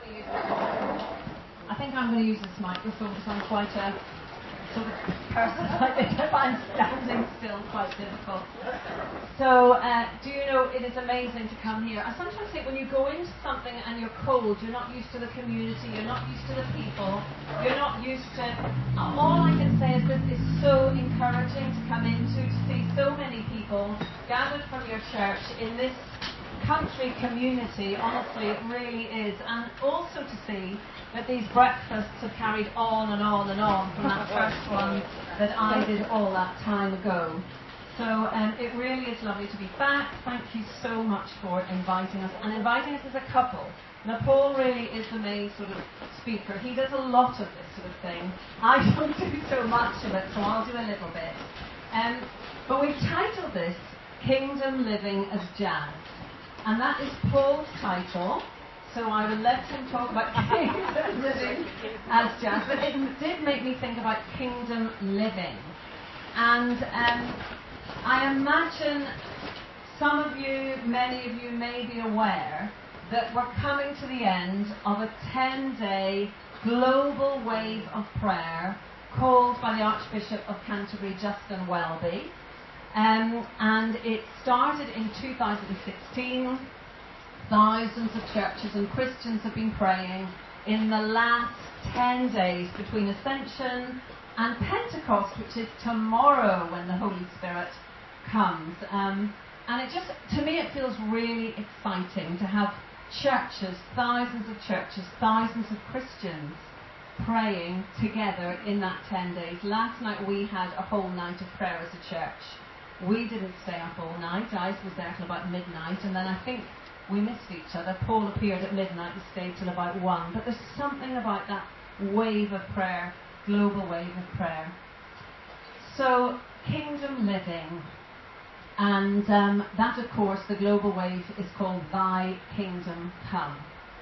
going to use I think I'm going to use this microphone because I'm quite a sort of person like this. I find standing still quite difficult. So, do you know, it is amazing to come here. I sometimes think when you go into something and you're cold, you're not used to the community, you're not used to the people, you're not used to... All I can say is this is so encouraging to come into, to see so many people gathered from your church in this country community. Honestly, it really is. And also to see that these breakfasts have carried on and on and on from that first one that I did all that time ago. So it really is lovely to be back. Thank you so much for inviting us, and inviting us as a couple. Now, Paul really is the main sort of speaker. He does a lot of this sort of thing. I don't do so much of it, so I'll do a little bit. But we've titled this Kingdom Living as Jazz. And that is Paul's title, so I will let him talk about Kingdom Living as Jazz. But it did make me think about kingdom living. And I imagine some of you, many of you may be aware that we're coming to the end of a 10-day global wave of prayer called by the Archbishop of Canterbury, Justin Welby. And it started in 2016. Thousands of churches and Christians have been praying in the last 10 days between Ascension and Pentecost, which is tomorrow when the Holy Spirit comes. And it just, to me, it feels really exciting to have churches, thousands of churches, thousands of Christians praying together in that 10 days. Last night we had a whole night of prayer as a church. We didn't stay up all night. I was there till about midnight, and then I think we missed each other. Paul appeared at midnight and stayed till about 1. But there's something about that wave of prayer, global wave of prayer. So, kingdom living. And that, of course, the global wave is called Thy Kingdom Come.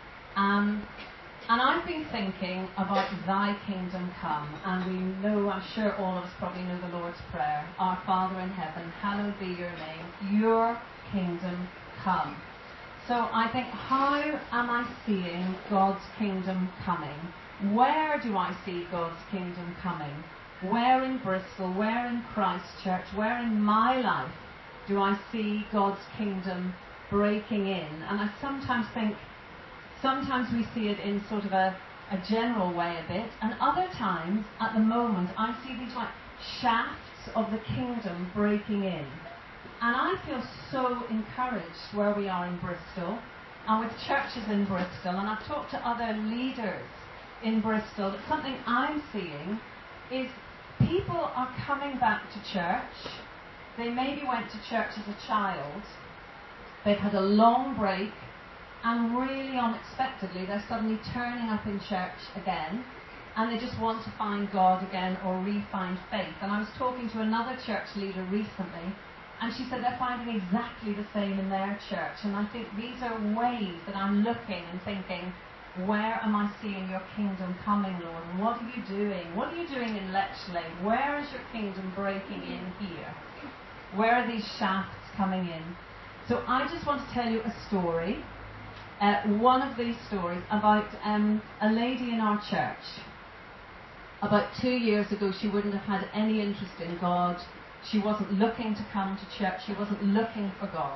And I've been thinking about Thy Kingdom Come, and we know, I'm sure all of us probably know the Lord's Prayer. Our Father in heaven, hallowed be your name, your kingdom come. So I think, how am I seeing God's kingdom coming? Where do I see God's kingdom coming? Where in Bristol, where in Christchurch, where in my life do I see God's kingdom breaking in? And I sometimes think, sometimes we see it in sort of a general way a bit, and other times, at the moment, I see these like shafts of the kingdom breaking in. And I feel so encouraged where we are in Bristol, and with churches in Bristol, and I've talked to other leaders in Bristol, that something I'm seeing is people are coming back to church. They maybe went to church as a child, they've had a long break, and really unexpectedly they're suddenly turning up in church again, and they just want to find God again or re-find faith. And I was talking to another church leader recently, and she said they're finding exactly the same in their church. And I think these are ways that I'm looking and thinking, where am I seeing your kingdom coming, Lord? And what are you doing? What are you doing in Lechlade? Where is your kingdom breaking in here? Where are these shafts coming in? So I just want to tell you a story. One of these stories about a lady in our church. About 2 years ago, she wouldn't have had any interest in God. She wasn't looking to come to church. She wasn't looking for God.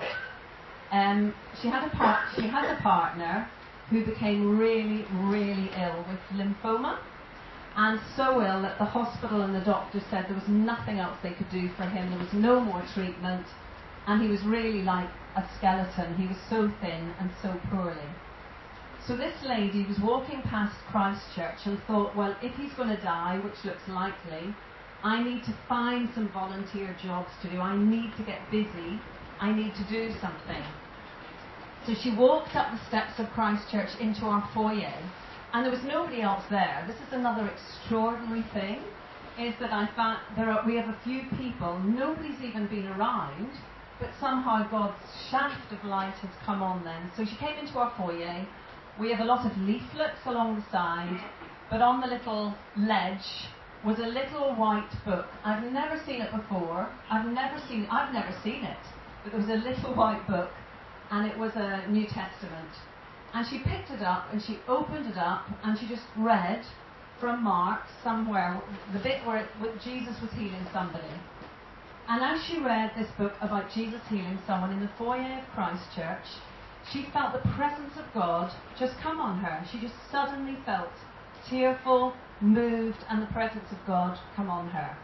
She has a partner who became really, really ill with lymphoma, and so ill that the hospital and the doctor said there was nothing else they could do for him. There was no more treatment, and he was really like a skeleton. He was so thin and so poorly. So this lady was walking past Christchurch and thought, well, if he's going to die, which looks likely, I need to find some volunteer jobs to do. I need to get busy. I need to do something. So she walked up the steps of Christchurch into our foyer, and there was nobody else there. This is another extraordinary thing, is that I found we have a few people, nobody's even been around, but somehow God's shaft of light has come on them. So she came into our foyer. We have a lot of leaflets along the side, but on the little ledge was a little white book. I've never seen it before. I've never seen it, but there was a little white book, and it was a New Testament. And she picked it up and she opened it up and she just read from Mark somewhere, the bit where Jesus was healing somebody. And as she read this book about Jesus healing someone in the foyer of Christchurch, she felt the presence of God just come on her. She just suddenly felt tearful, moved, and the presence of God come on her.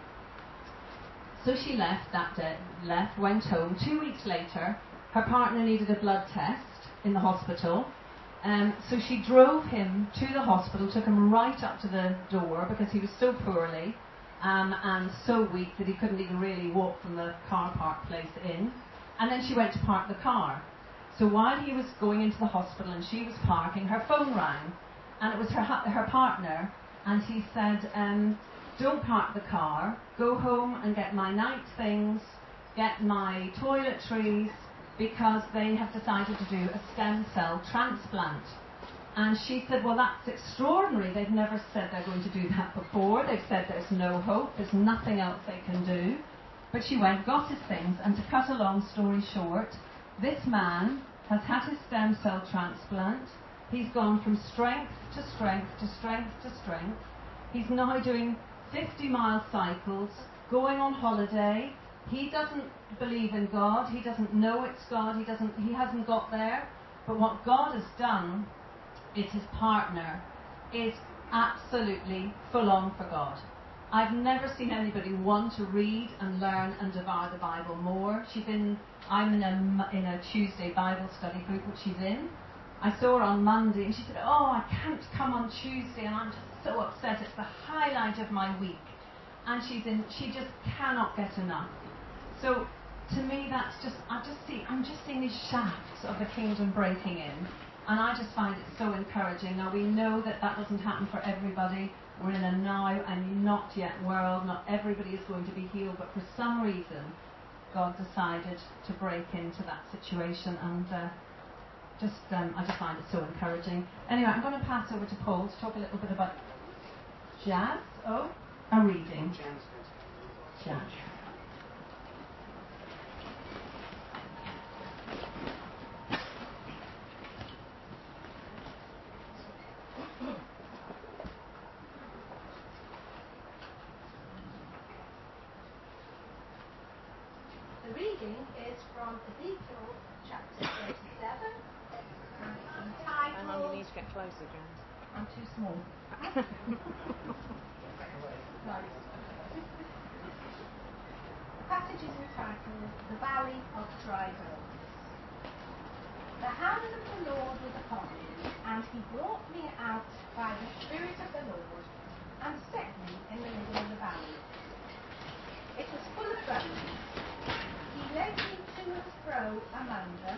So she left that day, went home. 2 weeks later, her partner needed a blood test in the hospital. So she drove him to the hospital, took him right up to the door because he was so poorly and so weak that he couldn't even really walk from the car park place in. And then she went to park the car. So while he was going into the hospital and she was parking, her phone rang, and it was her partner, and he said, don't park the car, go home and get my night things, get my toiletries, because they have decided to do a stem cell transplant. And she said, well, that's extraordinary. They've never said they're going to do that before. They've said there's no hope, there's nothing else they can do. But she went, got his things, and to cut a long story short, this man has had his stem cell transplant. He's gone from strength to strength to strength to strength. He's now doing 50-mile cycles, going on holiday. He doesn't believe in God. He doesn't know it's God. He hasn't got there. But what God has done is his partner is absolutely full on for God. I've never seen anybody want to read and learn and devour the Bible more. I'm in a Tuesday Bible study group which she's in. I saw her on Monday and she said, oh, I can't come on Tuesday and I'm just so upset. It's the highlight of my week. And she just cannot get enough. So to me, I'm just seeing these shafts of the kingdom breaking in, and I just find it so encouraging. Now we know that doesn't happen for everybody. We're in a now and not yet world. Not everybody is going to be healed, but for some reason, God decided to break into that situation, and I just find it so encouraging. Anyway, I'm going to pass over to Paul to talk a little bit about jazz. Oh, a reading. Jazz. The reading is from Ezekiel chapter 37. Hang on, you need to get closer, Jen. I'm too small. Right. The passage is entitled The Valley of Dry Bones. The hand of the Lord was upon me, and he brought me out by the Spirit of the Lord, and set me in the middle of the valley. It was full of bones. He led me to and fro among them,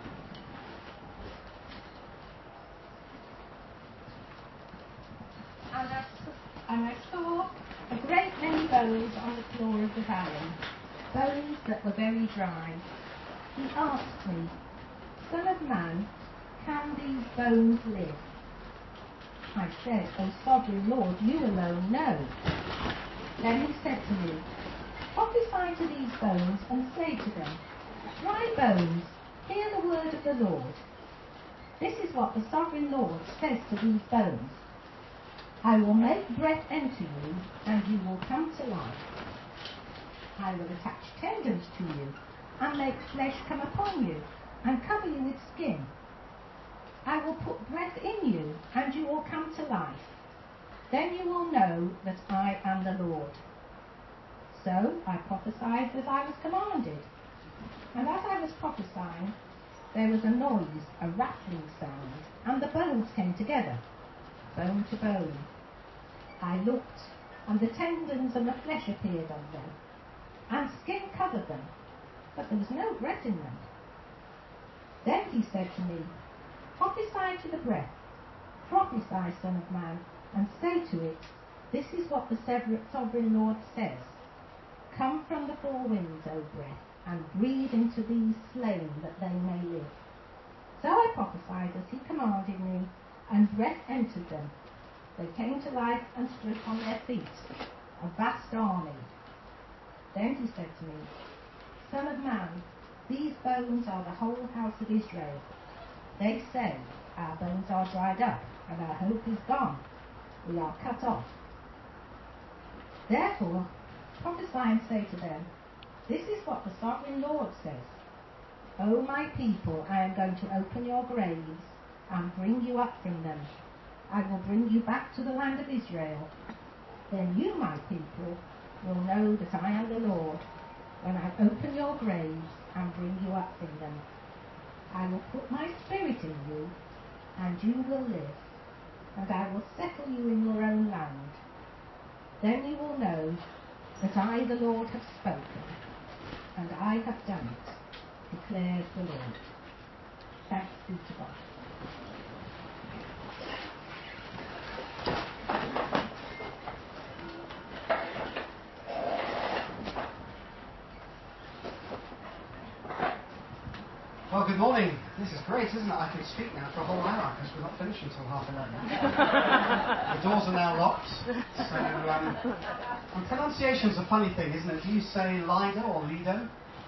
and I saw a great many bones on the floor of the valley, bones that were very dry. He asked me, Son of man, can these bones live? I said, O sovereign Lord, you alone know. Then he said to me, prophesy to these bones and say to them, Dry bones, hear the word of the Lord. This is what the sovereign Lord says to these bones. I will make breath enter you, and you will come to life. I will attach tendons to you, and make flesh come upon you, and cover you with skin. I will put breath in you, and you will come to life. Then you will know that I am the Lord. So I prophesied as I was commanded. And as I was prophesying, there was a noise, a rattling sound, and the bones came together, bone to bone. I looked, and the tendons and the flesh appeared on them, and skin covered them, but there was no breath in them. Then he said to me, prophesy to the breath, prophesy, Son of man, and say to it, this is what the sovereign Lord says. Come from the four winds, O breath, and breathe into these slain that they may live. So I prophesied as he commanded me, and breath entered them. They came to life and stood on their feet, a vast army. Then he said to me, Son of man, these bones are the whole house of Israel. They say, Our bones are dried up, and our hope is gone. We are cut off. Therefore, prophesy and say to them, this is what the sovereign Lord says. O my people, I am going to open your graves and bring you up from them. I will bring you back to the land of Israel. Then you, my people, will know that I am the Lord, when I open your graves and bring you up from them. I will put my spirit in you, and you will live, and I will settle you in your own land. Then you will know that I, the Lord, have spoken, and I have done it, declares the Lord. Thanks be to God. Well, good morning. This is great, isn't it? I can speak now for a whole hour because we're not finishing until 11:30. The doors are now locked. So, and pronunciation's a funny thing, isn't it? Do you say Lido or Lido?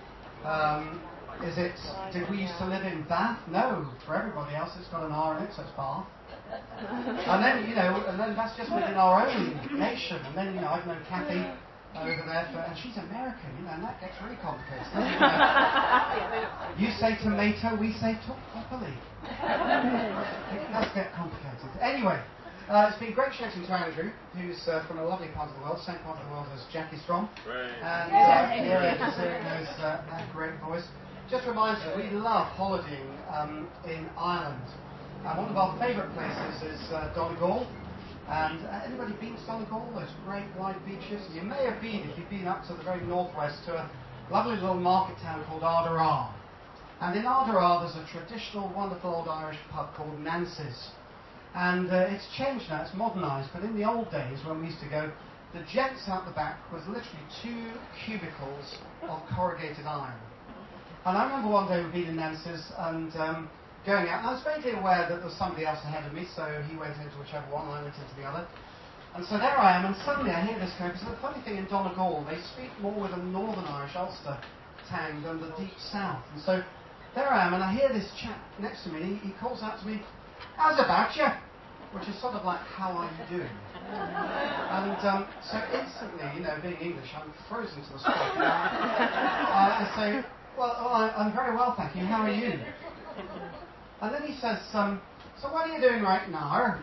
Did we used to live in Bath? No. For everybody else, it's got an R in it, so it's Bath. And then that's just within our own nation. And then, I've known Kathy over there, and she's American, and that gets really complicated. You say tomato, we say talk properly. It does get complicated. Anyway, it's been great chatting to Andrew, who's from a lovely part of the world, same part of the world as Jackie's from. Right. And just hearing that great voice. Just reminds me, we love holidaying in Ireland. And one of our favourite places is Donegal. And anybody been to Donegal? Those great wide beaches? You may have been, if you've been up to the very northwest, to a lovely little market town called Ardara. And in Ardara there's a traditional, wonderful old Irish pub called Nancy's. And it's changed now, it's modernised, but in the old days when we used to go, the gents out the back was literally 2 cubicles of corrugated iron. And I remember one day we'd been in Nancy's and going out, and I was vaguely aware that there was somebody else ahead of me, so he went into whichever one and I went into the other. And so there I am, and suddenly I hear this going, because the funny thing in Donegal, they speak more with a Northern Irish Ulster tang than the deep south. And so there I am, and I hear this chap next to me, and he calls out to me, "How's about you?" Which is sort of like, "How are you doing?" And so instantly, being English, I'm frozen to the spot. I say, well, I'm very well, thank you. How are you? And then he says, so what are you doing right now?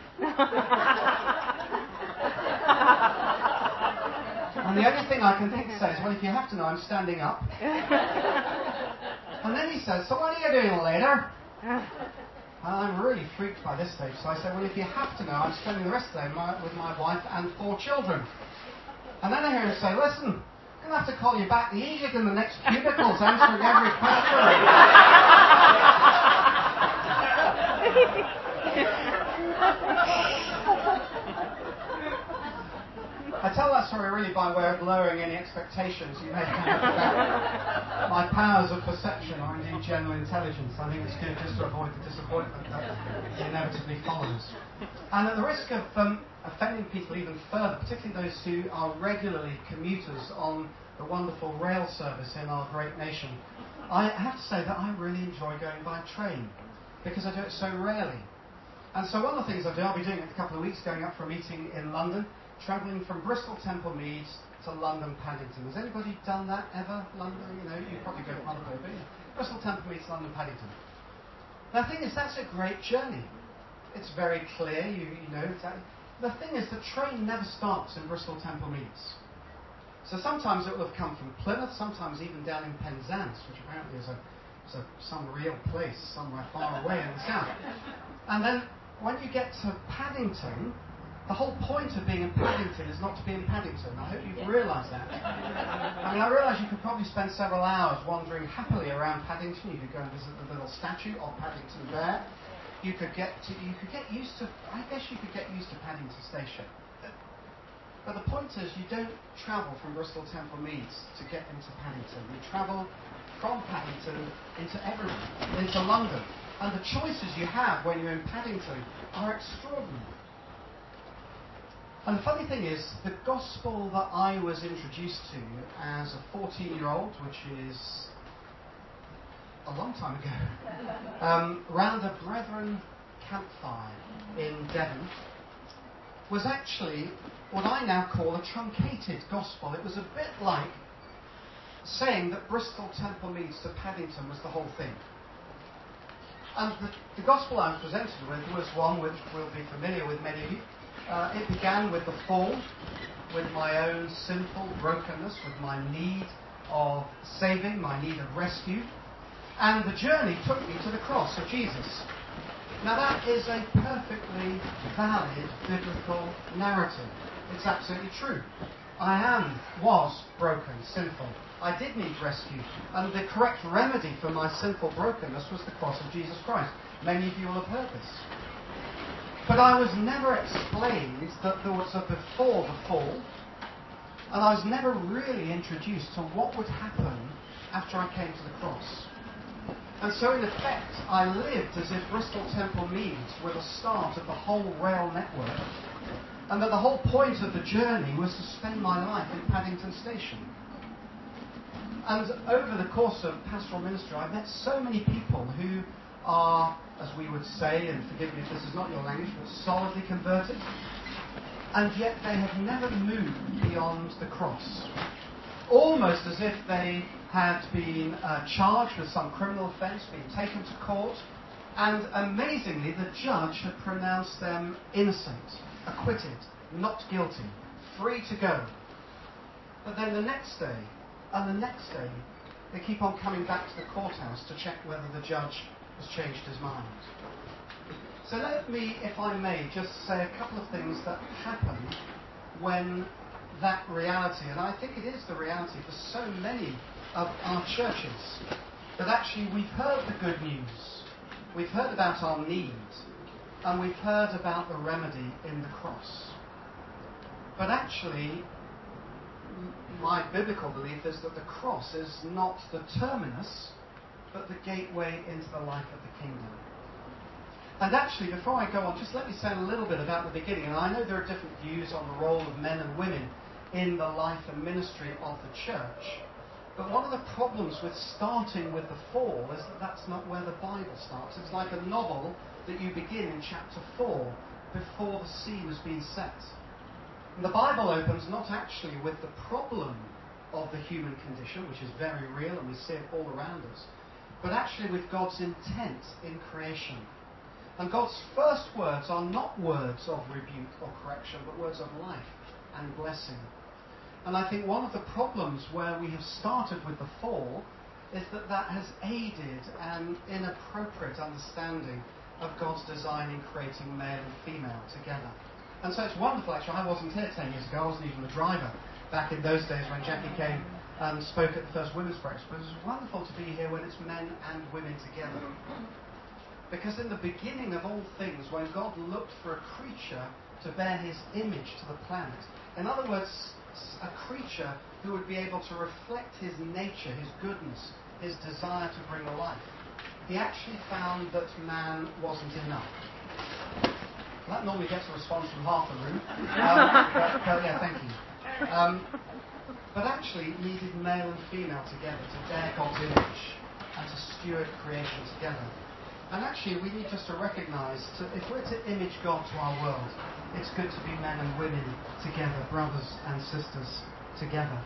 And the only thing I can think to say is, well, if you have to know, I'm standing up. And then he says, so what are you doing later? And I'm really freaked by this stage. So I said, well, if you have to know, I'm spending the rest of the day with my wife and 4 children. And then I hear him say, listen, I'm going to have to call you back. The idiot in the next cubicle's answering every question. I tell that story really by way of lowering any expectations you may have about my powers of perception or indeed general intelligence. I think it's good just to avoid the disappointment that inevitably follows. And at the risk of offending people even further, particularly those who are regularly commuters on the wonderful rail service in our great nation, I have to say that I really enjoy going by train because I do it so rarely. And so one of the things I do, I'll be doing it in a couple of weeks, going up for a meeting in London, travelling from Bristol Temple Meads to London Paddington. Has anybody done that ever? London, you probably go from other way, but Bristol Temple Meads, London Paddington. Now, the thing is, that's a great journey. It's very clear, you know exactly. The thing is, the train never stops in Bristol Temple Meads. So sometimes it will have come from Plymouth, sometimes even down in Penzance, which apparently is some real place somewhere far away in the south. And then when you get to Paddington, the whole point of being in Paddington is not to be in Paddington. I hope you've realised that. I mean, I realise you could probably spend several hours wandering happily around Paddington. You could go and visit the little statue of Paddington Bear. You could get used to Paddington Station. But the point is, you don't travel from Bristol Temple Meads to get into Paddington. You travel from Paddington into London. And the choices you have when you're in Paddington are extraordinary. And the funny thing is, the gospel that I was introduced to as a 14-year-old, which is a long time ago, round a Brethren campfire in Devon was actually what I now call a truncated gospel. It was a bit like saying that Bristol Temple Meads to Paddington was the whole thing. And the gospel I was presented with was one which will be familiar with many of you. It began with the fall, with my own sinful brokenness, with my need of saving, my need of rescue. And the journey took me to the cross of Jesus. Now that is a perfectly valid biblical narrative. It's absolutely true. I was broken, sinful. I did need rescue. And the correct remedy for my sinful brokenness was the cross of Jesus Christ. Many of you will have heard this. But I was never explained that there was a before the fall, and I was never really introduced to what would happen after I came to the cross. And so in effect, I lived as if Bristol Temple Meads were the start of the whole rail network, and that the whole point of the journey was to spend my life in Paddington Station. And over the course of pastoral ministry, I've met so many people who are, as we would say, and forgive me if this is not your language, but solidly converted, and yet they have never moved beyond the cross. Almost as if they had been charged with some criminal offence, been taken to court, and amazingly the judge had pronounced them innocent, acquitted, not guilty, free to go. But then the next day, and the next day, they keep on coming back to the courthouse to check whether the judge has changed his mind. So let me, if I may, just say a couple of things that happen when that reality, and I think it is the reality for so many of our churches, that actually we've heard the good news, we've heard about our need, and we've heard about the remedy in the cross. But actually, my biblical belief is that the cross is not the terminus, but the gateway into the life of the kingdom. And actually, before I go on, just let me say a little bit about the beginning. And I know there are different views on the role of men and women in the life and ministry of the church. But one of the problems with starting with the fall is that that's not where the Bible starts. It's like a novel that you begin in chapter 4 before the scene has been set. And the Bible opens not actually with the problem of the human condition, which is very real and we see it all around us, but actually with God's intent in creation. And God's first words are not words of rebuke or correction, but words of life and blessing. And I think one of the problems where we have started with the fall is that has aided an inappropriate understanding of God's design in creating male and female together. And so it's wonderful, actually. I wasn't here 10 years ago. I wasn't even the driver back in those days when Jackie came and spoke at the first women's breakfast. But it's wonderful to be here when it's men and women together. Because in the beginning of all things, when God looked for a creature to bear his image to the planet, in other words, a creature who would be able to reflect his nature, his goodness, his desire to bring life, he actually found that man wasn't enough. That normally gets a response from half the room. But yeah, thank you. But actually needed male and female together to bear God's image and to steward creation together. And actually we need just to recognise that if we're to image God to our world, it's good to be men and women together, brothers and sisters together.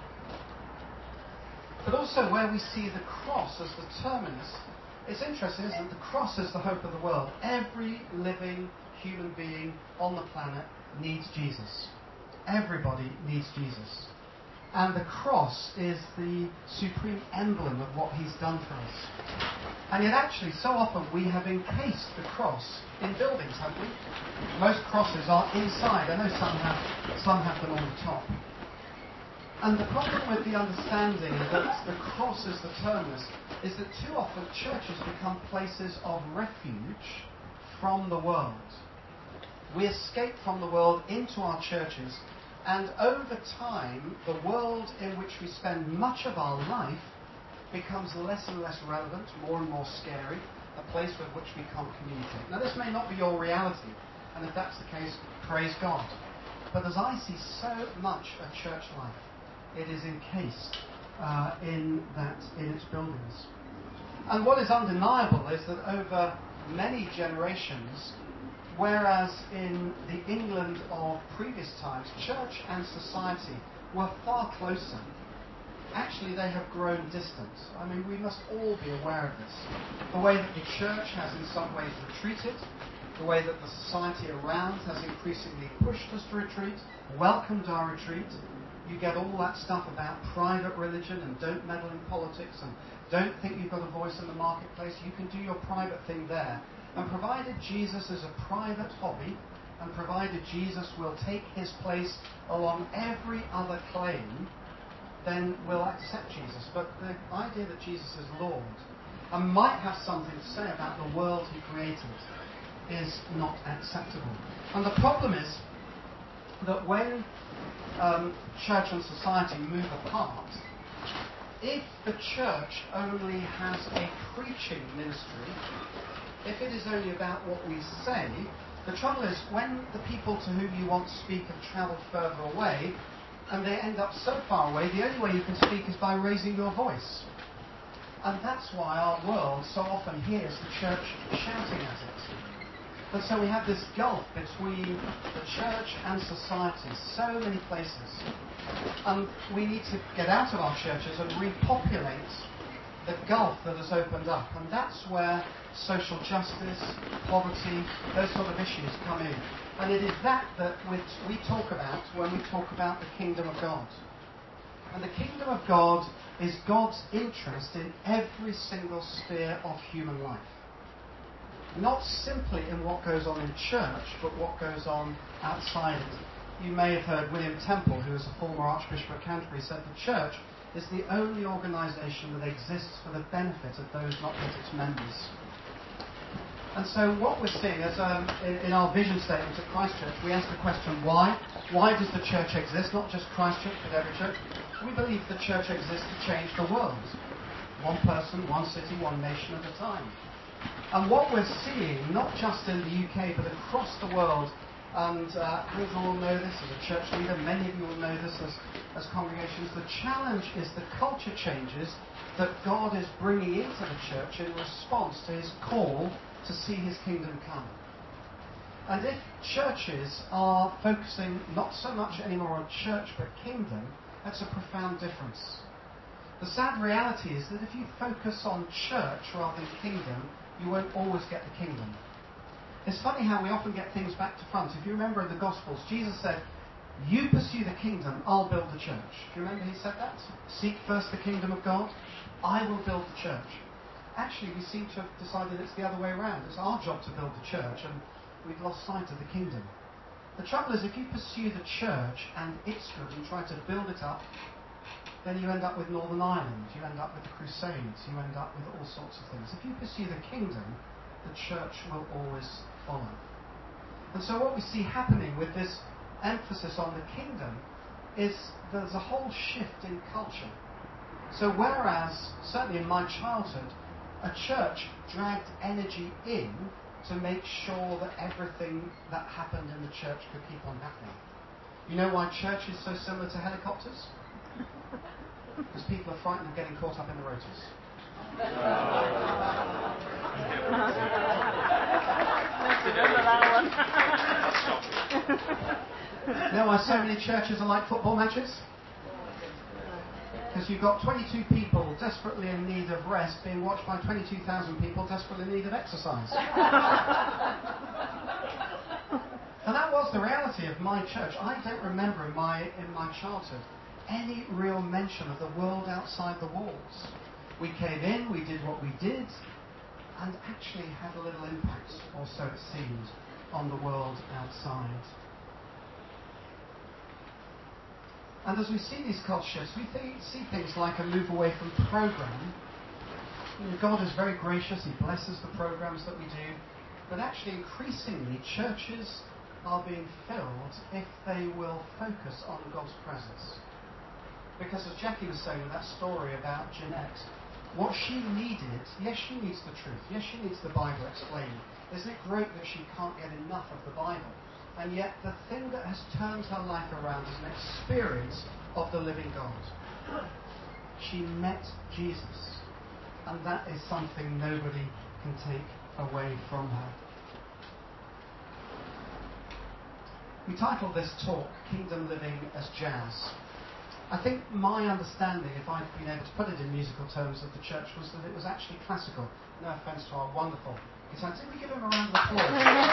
But also where we see the cross as the terminus, it's interesting, isn't it? The cross is the hope of the world. Every living human being on the planet needs Jesus. Everybody needs Jesus. And the cross is the supreme emblem of what he's done for us. And yet actually, so often we have encased the cross in buildings, haven't we? Most crosses are inside. I know some have them on the top. And the problem with the understanding that the cross is the terminus is that too often churches become places of refuge from the world. We escape from the world into our churches, and over time, the world in which we spend much of our life becomes less and less relevant, more and more scary, a place with which we can't communicate. Now, this may not be your reality, and if that's the case, praise God. But as I see so much of church life, it is encased in its buildings. And what is undeniable is that over many generations, whereas in the England of previous times, church and society were far closer, actually they have grown distant. I mean, we must all be aware of this. The way that the church has in some ways retreated, the way that the society around has increasingly pushed us to retreat, welcomed our retreat. You get all that stuff about private religion and don't meddle in politics and don't think you've got a voice in the marketplace. You can do your private thing there. And provided Jesus is a private hobby, and provided Jesus will take his place along every other claim, then we'll accept Jesus. But the idea that Jesus is Lord and might have something to say about the world he created is not acceptable. And the problem is that when church and society move apart, if the church only has a preaching ministry, if it is only about what we say, the trouble is when the people to whom you want to speak have travelled further away, and they end up so far away, the only way you can speak is by raising your voice. And that's why our world so often hears the church shouting at it. And so we have this gulf between the church and society, so many places. And we need to get out of our churches and repopulate the gulf that has opened up. And that's where social justice, poverty, those sort of issues come in. And it is that which we talk about when we talk about the kingdom of God. And the kingdom of God is God's interest in every single sphere of human life. Not simply in what goes on in church, but what goes on outside it. You may have heard William Temple, who is a former Archbishop of Canterbury, said the church is the only organisation that exists for the benefit of those not yet its members. And so what we're seeing is in our vision statement at Christchurch, we ask the question, why? Why does the church exist? Not just Christchurch, but every church. We believe the church exists to change the world. One person, one city, one nation at a time. And what we're seeing, not just in the UK, but across the world, and Andrew will know this as a church leader, many of you will know this as congregations, the challenge is the culture changes that God is bringing into the church in response to his call to see his kingdom come. And if churches are focusing not so much anymore on church but kingdom, that's a profound difference. The sad reality is that if you focus on church rather than kingdom, you won't always get the kingdom. It's funny how we often get things back to front. If you remember in the Gospels, Jesus said, you pursue the kingdom, I'll build the church. Do you remember he said that? Seek first the kingdom of God, I will build the church. Actually, we seem to have decided it's the other way around. It's our job to build the church, and we've lost sight of the kingdom. The trouble is, if you pursue the church and its good and try to build it up, then you end up with Northern Ireland, you end up with the Crusades, you end up with all sorts of things. If you pursue the kingdom, the church will always follow. And so what we see happening with this emphasis on the kingdom is there's a whole shift in culture. So whereas, certainly in my childhood, a church dragged energy in to make sure that everything that happened in the church could keep on happening. You know why church is so similar to helicopters? Because people are frightened of getting caught up in the rotors. You know why so many churches are like football matches? Because you've got 22 people desperately in need of rest being watched by 22,000 people desperately in need of exercise. And that was the reality of my church. I don't remember in my childhood any real mention of the world outside the walls. We came in, we did what we did, and actually had a little impact, or so it seemed, on the world outside. And as we see these culture shifts, we see things like a move away from program. You know, God is very gracious, he blesses the programs that we do, but actually increasingly churches are being filled if they will focus on God's presence. Because as Jackie was saying in that story about Jeanette, what she needed, yes, she needs the truth. Yes, she needs the Bible explained. Isn't it great that she can't get enough of the Bible? And yet the thing that has turned her life around is an experience of the living God. She met Jesus. And that is something nobody can take away from her. We titled this talk, Kingdom Living as Jazz. I think my understanding, if I'd been able to put it in musical terms, of the church was that it was actually classical. No offence to our wonderful guitarists. Did we give him a round of applause?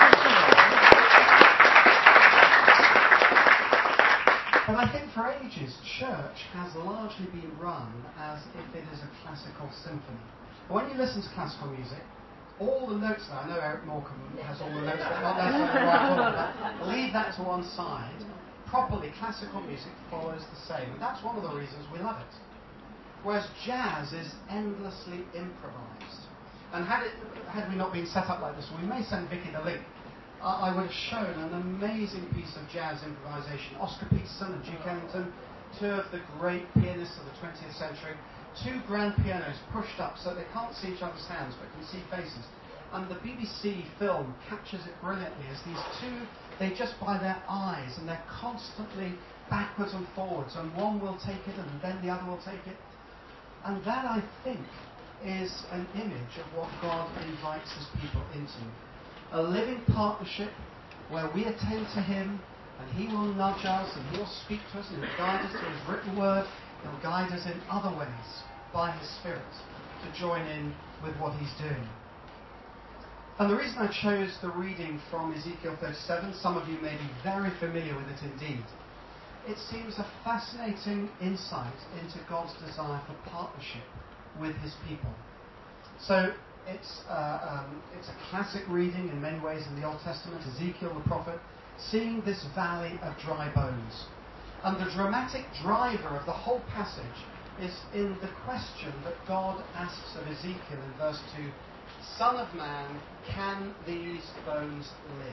But I think for ages, church has largely been run as if it is a classical symphony. But when you listen to classical music, all the notes now, I know Eric Morecambe has all the notes, but not necessarily right order, but leave that to one side. Properly, classical music follows the same, and that's one of the reasons we love it. Whereas jazz is endlessly improvised. And had we not been set up like this, we may send Vicky the link. I would have shown an amazing piece of jazz improvisation. Oscar Peterson and Duke Ellington, two of the great pianists of the 20th century, two grand pianos pushed up so they can't see each other's hands but can see faces. And the BBC film captures it brilliantly as these two, they just by their eyes, and they're constantly backwards and forwards, and one will take it and then the other will take it. And that, I think, is an image of what God invites his people into. A living partnership where we attend to him, and he will nudge us, and he'll speak to us, and he'll guide us through his written word. He'll guide us in other ways by his Spirit to join in with what he's doing. And the reason I chose the reading from Ezekiel 37, some of you may be very familiar with it indeed. It seems a fascinating insight into God's desire for partnership with his people. So it's a classic reading in many ways in the Old Testament, Ezekiel the prophet, seeing this valley of dry bones. And the dramatic driver of the whole passage is in the question that God asks of Ezekiel in verse 2, Son of man, can these bones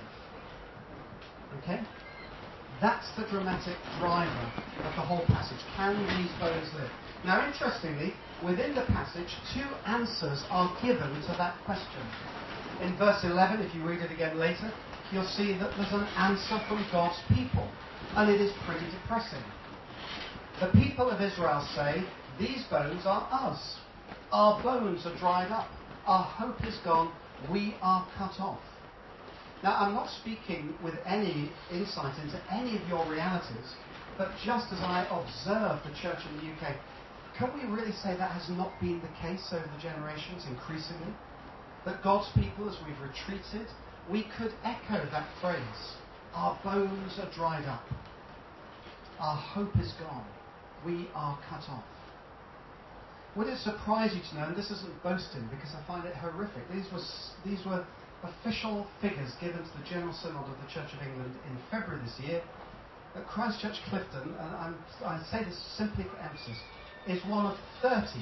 live? Okay? That's the dramatic driver of the whole passage. Can these bones live? Now, interestingly, within the passage, two answers are given to that question. In verse 11, if you read it again later, you'll see that there's an answer from God's people. And it is pretty depressing. The people of Israel say, these bones are us. Our bones are dried up. Our hope is gone. We are cut off. Now, I'm not speaking with any insight into any of your realities, but just as I observe the church in the UK, can we really say that has not been the case over the generations increasingly? That God's people, as we've retreated, we could echo that phrase. Our bones are dried up. Our hope is gone. We are cut off. Would it surprise you to know, and this isn't boasting because I find it horrific, these were official figures given to the General Synod of the Church of England in February this year, that Christ Church Clifton, and I say this simply for emphasis, is one of 30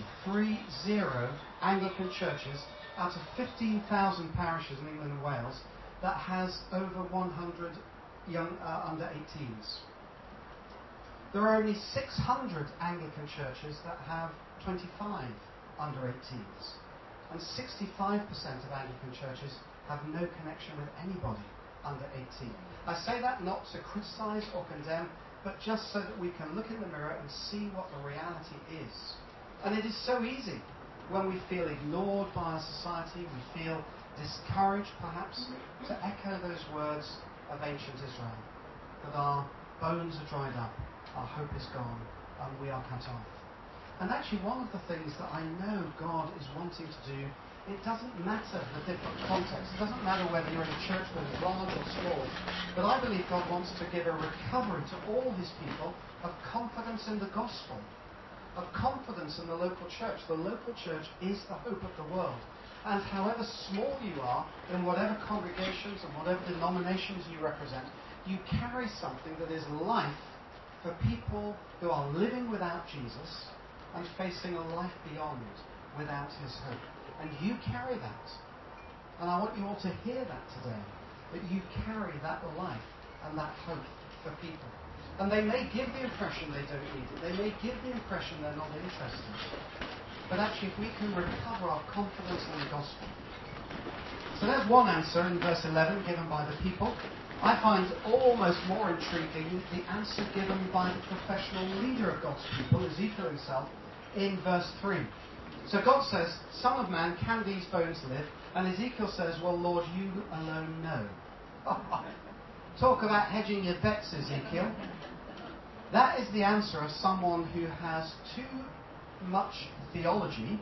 Anglican churches out of 15,000 parishes in England and Wales that has over 100 young under 18s. There are only 600 Anglican churches that have 25 under 18s. And 65% of Anglican churches have no connection with anybody under 18. I say that not to criticise or condemn, but just so that we can look in the mirror and see what the reality is. And it is so easy when we feel ignored by our society, we feel discouraged perhaps, to echo those words of ancient Israel, that our bones are dried up, our hope is gone, and we are cut off. And actually, one of the things that I know God is wanting to do, it doesn't matter the different contexts. It doesn't matter whether you're in a church that is large or small. But I believe God wants to give a recovery to all his people of confidence in the gospel, of confidence in the local church. The local church is the hope of the world. And however small you are, in whatever congregations and whatever denominations you represent, you carry something that is life for people who are living without Jesus and facing a life beyond without his hope. And you carry that. And I want you all to hear that today, that you carry that life and that hope for people. And they may give the impression they don't need it. They may give the impression they're not interested. But actually, if we can recover our confidence in the gospel. So there's one answer in verse 11 given by the people. I find almost more intriguing the answer given by the professional leader of God's people, Ezekiel himself, in verse 3. So God says, Son of man, can these bones live? And Ezekiel says, well, Lord, you alone know. Talk about hedging your bets, Ezekiel. That is the answer of someone who has too much theology,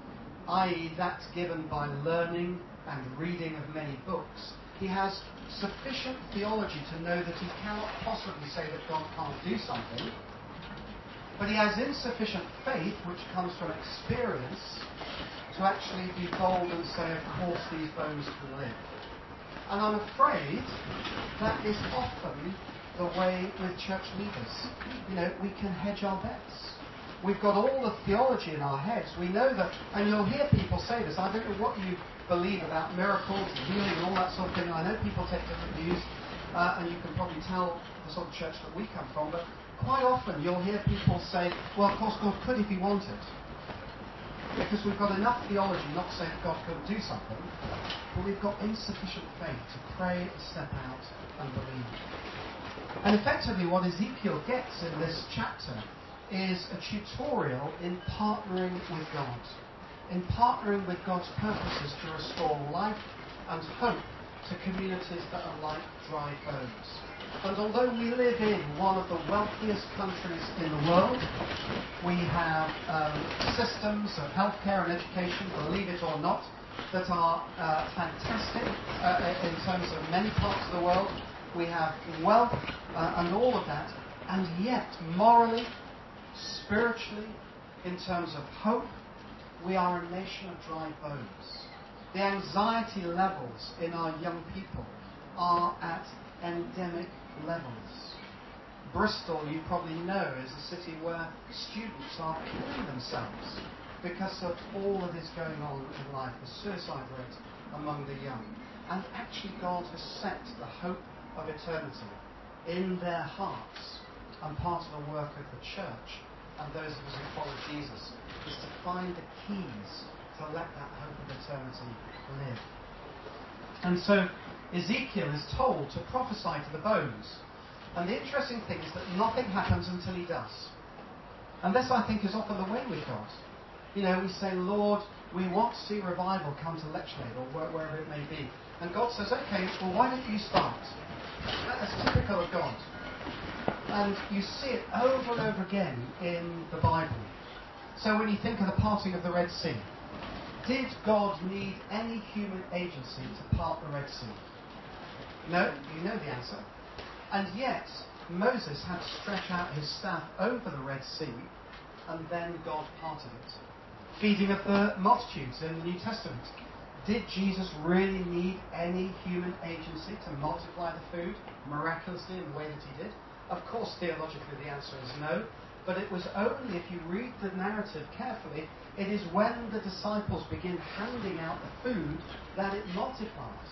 i.e. that's given by learning and reading of many books. He has sufficient theology to know that he cannot possibly say that God can't do something, but he has insufficient faith, which comes from experience, to actually be bold and say, of course these bones can live. And I'm afraid that is often the way with church leaders. We can hedge our bets. We've got all the theology in our heads. We know that, and you'll hear people say this, I don't know what you believe about miracles and healing and all that sort of thing. I know people take different views, and you can probably tell the sort of church that we come from, but quite often you'll hear people say, well, of course God could if he wanted. Because we've got enough theology not to say that God couldn't do something, but we've got insufficient faith to pray and step out and believe. And effectively what Ezekiel gets in this chapter is a tutorial in partnering with God, in partnering with God's purposes to restore life and hope to communities that are like dry bones. And although we live in one of the wealthiest countries in the world, we have systems of healthcare and education, believe it or not, that are fantastic in terms of many parts of the world. We have wealth and all of that, and yet morally, spiritually, in terms of hope, we are a nation of dry bones. The anxiety levels in our young people are at endemic levels. Bristol, you probably know, is a city where students are killing themselves because of all that is going on in life, the suicide rate among the young. And actually God has set the hope of eternity in their hearts, and part of the work of the church and those of us who follow Jesus is to find the keys to let that hope of eternity live. And so Ezekiel is told to prophesy to the bones. And the interesting thing is that nothing happens until he does. And this, I think, is often the way with God. We say, Lord, we want to see revival come to Lechlade or wherever it may be. And God says, okay, well, why don't you start? That's typical of God. And you see it over and over again in the Bible. So when you think of the parting of the Red Sea, did God need any human agency to part the Red Sea? No, you know the answer. And yet, Moses had to stretch out his staff over the Red Sea, and then God parted it. Feeding of the multitudes in the New Testament. Did Jesus really need any human agency to multiply the food miraculously in the way that he did? Of course, theologically, the answer is no. But it was only, if you read the narrative carefully, it is when the disciples begin handing out the food that it multiplies.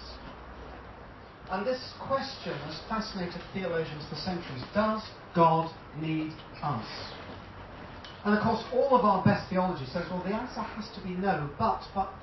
And this question has fascinated theologians for centuries. Does God need us? And of course, all of our best theology says, well, the answer has to be no, but.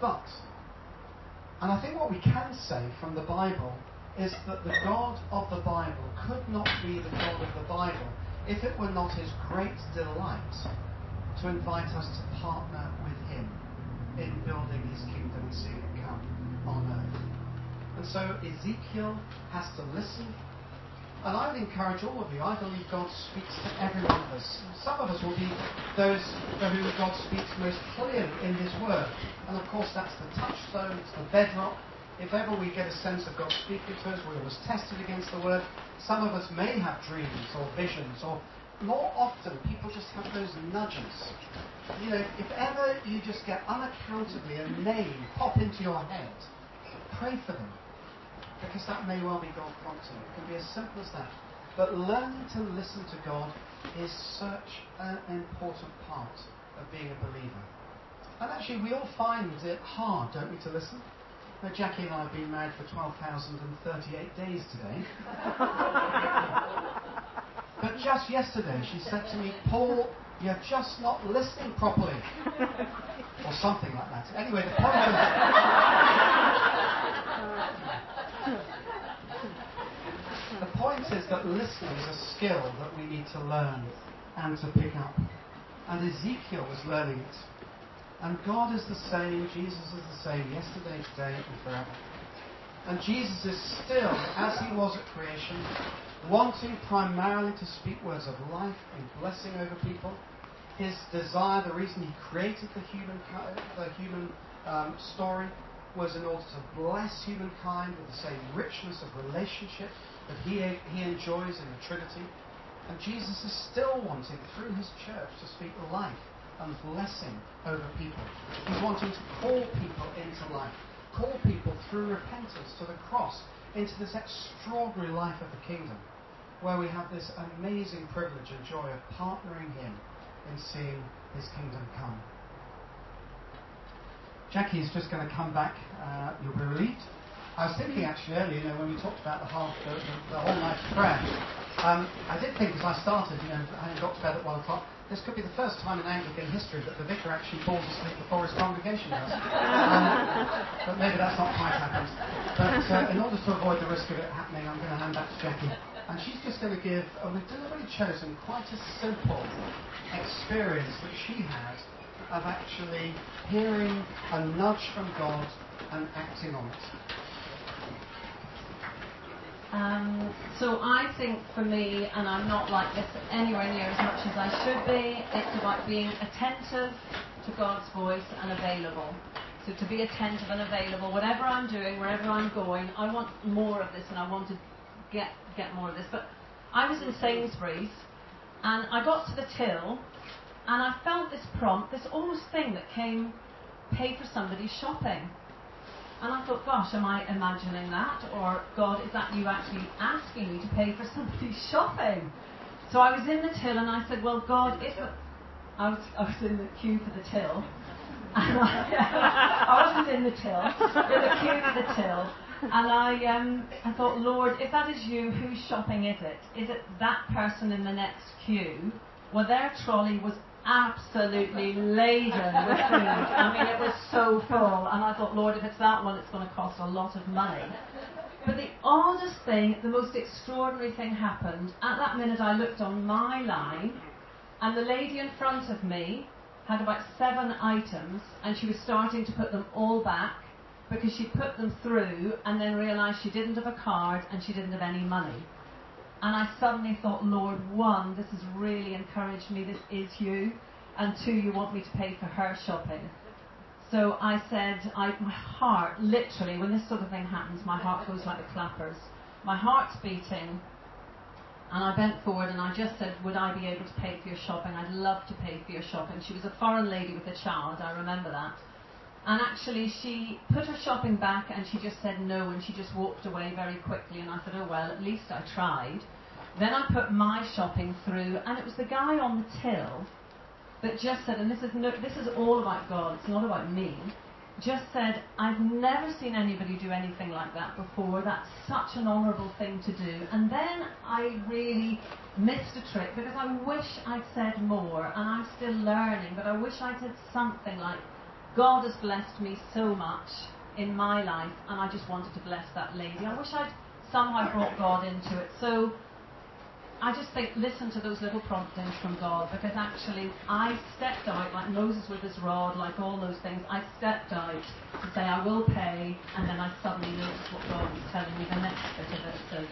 And I think what we can say from the Bible is that the God of the Bible could not be the God of the Bible if it were not his great delight to invite us to partner with him in building his kingdom and seeing it come on earth. And so Ezekiel has to listen. And I would encourage all of you, I believe God speaks to every one of us. Some of us will be those for whom God speaks most clearly in his word. And of course that's the touchstone, it's the bedrock. If ever we get a sense of God speaking to us, we always test it against the word. Some of us may have dreams or visions, or more often people just have those nudges. If ever you just get unaccountably a name pop into your head, pray for them. Because that may well be God prompting. It can be as simple as that. But learning to listen to God is such an important part of being a believer. And actually we all find it hard, don't we, to listen? Now, Jackie and I have been married for 12,038 days today. But just yesterday she said to me, Paul, you're just not listening properly. Or something like that. Anyway, the point is... The point is that listening is a skill that we need to learn and to pick up. And Ezekiel was learning it. And God is the same, Jesus is the same, yesterday, today, and forever. And Jesus is still, as he was at creation, wanting primarily to speak words of life and blessing over people. His desire, the reason he created the human story, was in order to bless humankind with the same richness of relationship that he enjoys in the Trinity. And Jesus is still wanting, through his church, to speak life and blessing over people. He's wanting to call people into life, call people through repentance to the cross, into this extraordinary life of the kingdom, where we have this amazing privilege and joy of partnering him in seeing his kingdom come. Jackie's just going to come back. You'll be relieved. I was thinking actually earlier, when we talked about the whole night of prayer, I did think as I started, having got to bed at 1 o'clock, this could be the first time in Anglican history that the vicar actually falls asleep before his congregation does. But maybe that's not quite happened. But in order to avoid the risk of it happening, I'm going to hand back to Jackie. And she's just going to give, we've deliberately chosen quite a simple experience that she had of actually hearing a nudge from God and acting on it. So I think for me, and I'm not like this anywhere near as much as I should be, it's about being attentive to God's voice and available. So to be attentive and available, whatever I'm doing, wherever I'm going, I want more of this and I want to get more of this. But I was in Sainsbury's and I got to the till and I felt this prompt, this almost thing that came, pay for somebody's shopping. And I thought, gosh, am I imagining that? Or, God, is that you actually asking me to pay for somebody's shopping? So I was in the till and I said, well, God, I was in the queue for the till. And I wasn't in the till, in the queue for the till. And I thought, Lord, if that is you, whose shopping is it? Is it that person in the next queue? Well, their trolley was absolutely laden with food. I mean, it was so full. And I thought, Lord, if it's that one, it's going to cost a lot of money. But the oddest thing, the most extraordinary thing happened. At that minute, I looked on my line, and the lady in front of me had about 7 items, and she was starting to put them all back because she put them through and then realised she didn't have a card and she didn't have any money. And I suddenly thought, Lord, 1, this has really encouraged me, this is you, and 2, you want me to pay for her shopping. So I said, my heart, literally, when this sort of thing happens, my heart goes like the clappers. My heart's beating, and I bent forward and I just said, would I be able to pay for your shopping? I'd love to pay for your shopping. She was a foreign lady with a child, I remember that. And actually, she put her shopping back and she just said no, and she just walked away very quickly. And I said, oh well, at least I tried. Then I put my shopping through, and it was the guy on the till that just said, and this is all about God, it's not about me, just said, I've never seen anybody do anything like that before. That's such an honourable thing to do. And then I really missed a trick because I wish I'd said more, and I'm still learning, but I wish I'd said something like, God has blessed me so much in my life, and I just wanted to bless that lady. I wish I'd somehow brought God into it. So I just think, listen to those little promptings from God, because actually I stepped out, like Moses with his rod, like all those things. I stepped out to say, I will pay, and then I suddenly noticed what God was telling me the next bit of it. So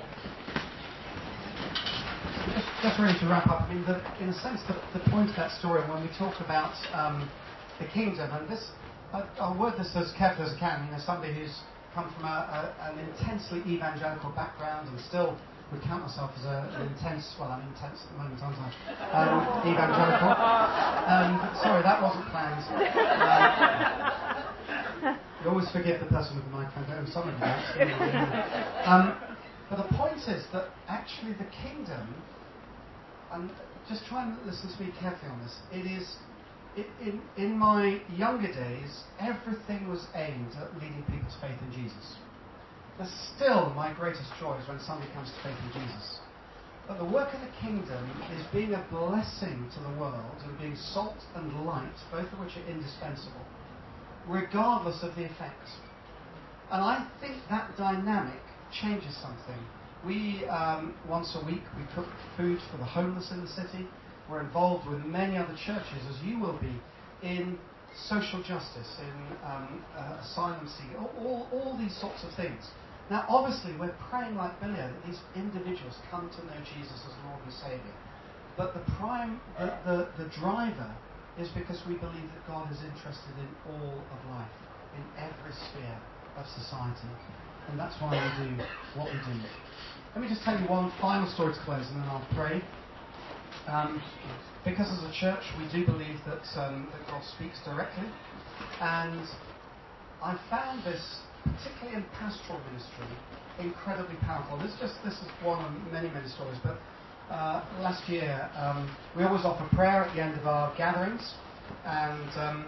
yeah. Just really to wrap up, I mean, in a sense, the point of that story, when we talk about the kingdom, and this, I'll word this as carefully as I can. Somebody who's come from an intensely evangelical background and still would count myself as an intense, well, I'm intense at the moment, aren't I? Evangelical. Sorry, that wasn't planned. You always forgive the person with the microphone, some of you don't. But the point is that actually the kingdom, and just try and listen to me carefully on this, it is, in my younger days, everything was aimed at leading people to faith in Jesus. But still, my greatest joy is when somebody comes to faith in Jesus. But the work of the kingdom is being a blessing to the world and being salt and light, both of which are indispensable, regardless of the effect. And I think that dynamic changes something. We, once a week, we cook food for the homeless in the city. We're involved with many other churches, as you will be, in social justice, in asylum seeking, all these sorts of things. Now, obviously, we're praying like Billy that these individuals come to know Jesus as Lord and Saviour. But the driver is because we believe that God is interested in all of life, in every sphere of society. And that's why we do what we do. Let me just tell you one final story to close, and then I'll pray. Because as a church, we do believe that God speaks directly. And I found this, particularly in pastoral ministry, incredibly powerful. This is one of many stories, but last year we always offer prayer at the end of our gatherings, and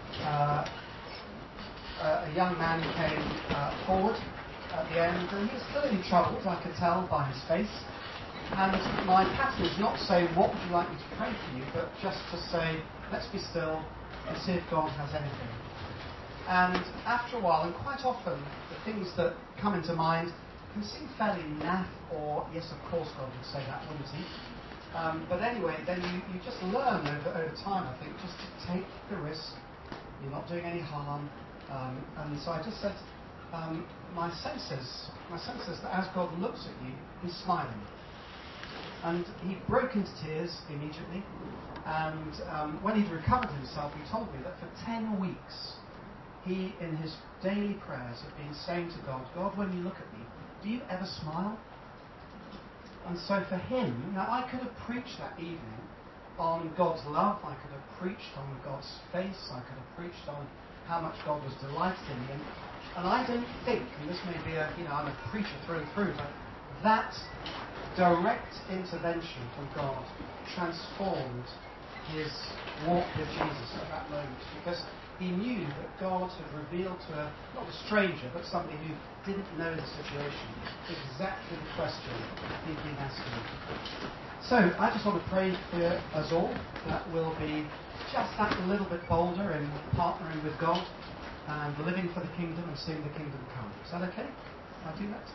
a young man came forward at the end, and he was clearly troubled, I could tell by his face. And my pattern is not to say, what would you like me to pray for you, but just to say, let's be still and see if God has anything. And after a while, and quite often, the things that come into mind can seem fairly naff, or, yes, of course, God would say that, wouldn't he? But anyway, then you just learn over time, I think, just to take the risk. You're not doing any harm. And so I just said, my sense is that as God looks at you, he's smiling. And he broke into tears immediately. And when he'd recovered himself, he told me that for 10 weeks, he, in his daily prayers, had been saying to God, God, when you look at me, do you ever smile? And so for him, now I could have preached that evening on God's love, I could have preached on God's face, I could have preached on how much God was delighted in him. And I don't think, and this may be I'm a preacher through and through, but that direct intervention from God transformed his walk with Jesus at that moment, because he knew that God had revealed to not a stranger, but somebody who didn't know the situation, exactly the question he'd been asking. So I just want to pray for us all that we'll be just that little bit bolder in partnering with God and living for the kingdom and seeing the kingdom come. Is that okay? Can I do that?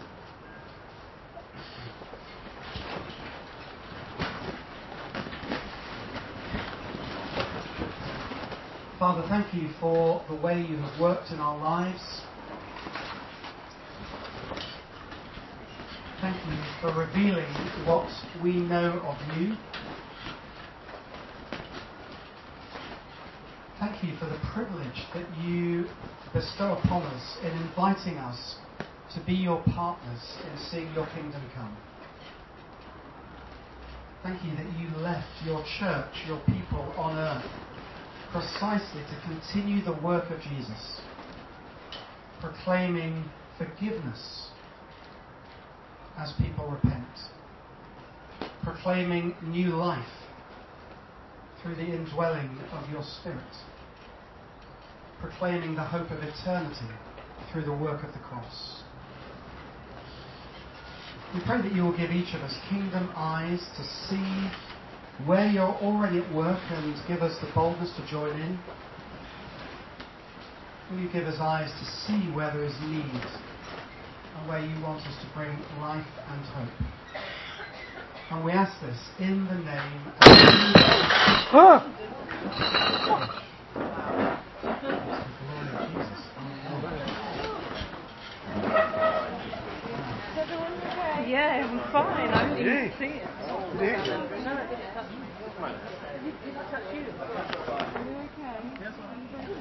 Father, thank you for the way you have worked in our lives. Thank you for revealing what we know of you. Thank you for the privilege that you bestow upon us in inviting us to be your partners in seeing your kingdom come. Thank you that you left your church, your people on earth, precisely to continue the work of Jesus, proclaiming forgiveness as people repent, proclaiming new life through the indwelling of your Spirit, proclaiming the hope of eternity through the work of the cross. We pray that you will give each of us kingdom eyes to see where you're already at work and give us the boldness to join in. Will you give us eyes to see where there is need and where you want us to bring life and hope. And we ask this in the name of Jesus. Yeah, I'm fine. I didn't see it. No, it didn't touch you. Are you okay?